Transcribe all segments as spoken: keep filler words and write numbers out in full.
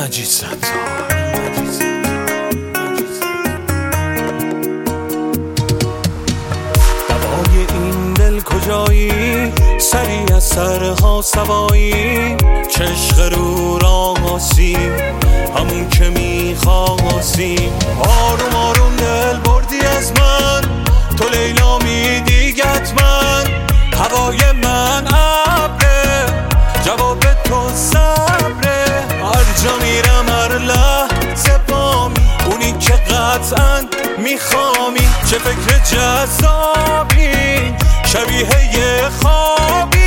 مجید ستار. دوای این دل کجایی؟ سری از سرها سوایی، چشق رو را ماسیم همون که میخواستیم. آروم آروم دل بردی از من، تو لیلا میدیگت من. هوای من ابره، جواب تو صبره. هر جا میرم هر لحظه بامی، اونی که قطعا میخوامی. چه فکر جذابی، شبیه یه خوابی.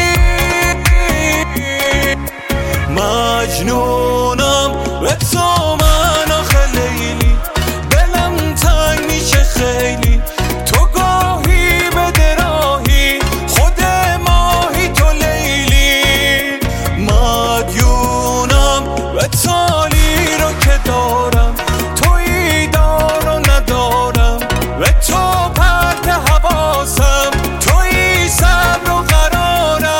مجنونم به تو من آخه لیلی، دلم تنگ میشه خیلی. تو گاهی به دراهی، خود ماهی تو لیلی. مدیونم به تالی رو که دارم، تویی دار و ندارم. به تو پرت حواسم، تویی صبر و قرارم.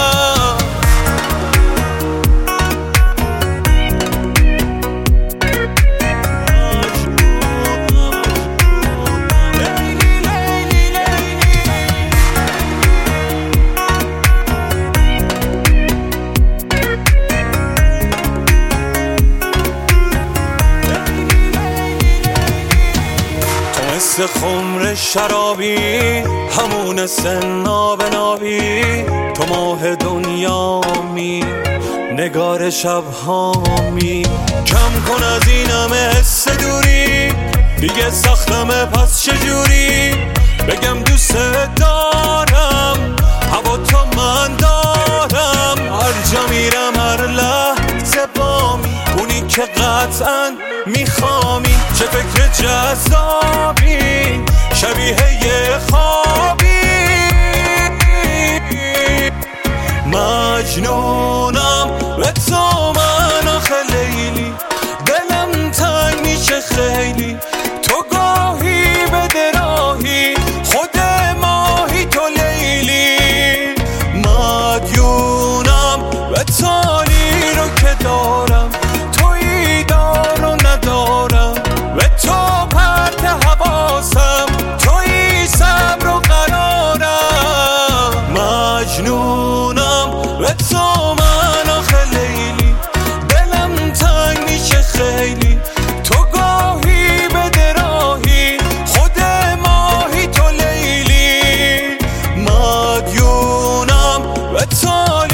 مثل خمر شرابی، همون سنا به نابی. تو ماه دنیامی، نگار شبهامی. کم کن از این همه حس دوری، دیگه سختمه پس چجوری بگم دوست دارم. هوا تو من دارم، هر جا میرم هر لحظه بامی، اونی که قطعا میخوامی. چه فکر جذابی، شبیه یه خوابی. مجنونم به تو من آخه لیلی، دلم تنگ میشه خیلی. تو گاهی به دراهی، خود ماهی تو لیلی. مدیونم به تالی رو که دارم، تویی دار و ندارم. به تو پرت حواسم، تویی صبر و قرارم. مجنونم به تو من آخه لیلی، دلم تنگ میشه خیلی. تو گاهی به دراهی، خود ماهی تو لیلی. مدیونم به تو